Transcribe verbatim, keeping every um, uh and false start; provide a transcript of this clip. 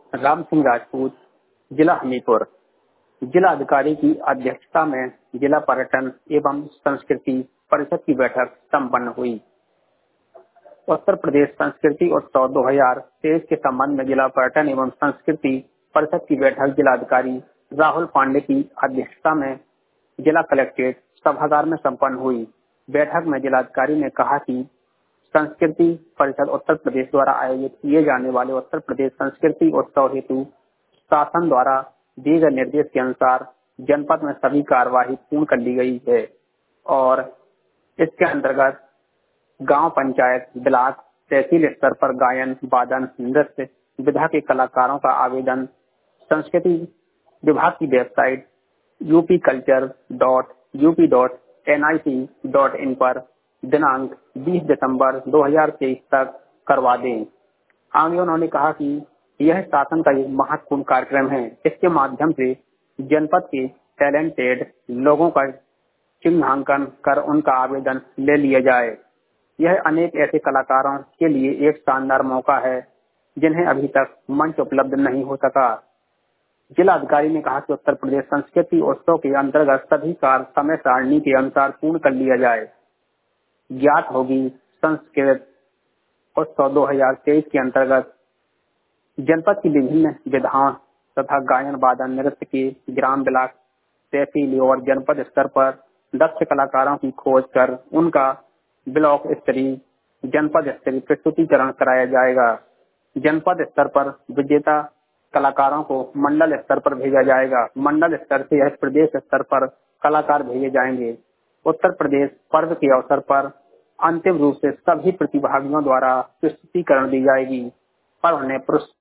राम सिंह राजपूत, जिला हमीरपुर। जिला अधिकारी की अध्यक्षता में जिला पर्यटन एवं संस्कृति परिषद की बैठक संपन्न हुई। उत्तर प्रदेश संस्कृति उत्सव दो हजार तेईस के संबंध में जिला पर्यटन एवं संस्कृति परिषद की बैठक जिलाधिकारी राहुल पांडे की अध्यक्षता में जिला कलेक्ट्रेट सभागार में संपन्न हुई। बैठक में जिलाधिकारी ने कहा कि संस्कृति परिषद उत्तर प्रदेश द्वारा आयोजित किए जाने वाले उत्तर प्रदेश संस्कृति उत्सव हेतु शासन द्वारा दिए गए निर्देश के अनुसार जनपद में सभी कार्यवाही पूर्ण कर ली गई है और इसके अंतर्गत गांव पंचायत, ब्लॉक, तहसील स्तर पर गायन, वादन, नृत्य विधा के कलाकारों का आवेदन संस्कृति विभाग की website UP culture dot UP dot N I C dot in पर दिनांक बीस दिसंबर दो हजार तेईस तक करवा दें। आगे उन्होंने कहा कि यह शासन का एक महत्वपूर्ण कार्यक्रम है। इसके माध्यम से जनपद के टैलेंटेड लोगों का चिन्हांकन कर उनका आवेदन ले लिया जाए। यह अनेक ऐसे कलाकारों के लिए एक शानदार मौका है जिन्हें अभी तक मंच उपलब्ध नहीं हो सका। जिला अधिकारी ने कहा कि उत्तर प्रदेश संस्कृति उत्सव के अंतर्गत सभी कार्य समय सारणी के अनुसार पूर्ण कर लिया जाए। ज्ञात होगी संस्कृत उत्सव दो हजार तेईस के अंतर्गत जनपद की विभिन्न विधाओं तथा गायन, वादन, नृत्य के ग्राम, ब्लॉक, तहसील और जनपद स्तर पर दक्ष कलाकारों की खोज कर उनका ब्लॉक स्तरीय, जनपद स्तरीय प्रस्तुतिकरण कराया जाएगा। जनपद स्तर पर विजेता कलाकारों को मंडल स्तर पर भेजा जाएगा। मंडल स्तर से यह प्रदेश स्तर पर कलाकार भेजे जाएंगे। उत्तर प्रदेश पर्व के अवसर पर अंतिम रूप से सभी प्रतिभागियों द्वारा प्रस्तुतिकरण दी जाएगी। पर्व ने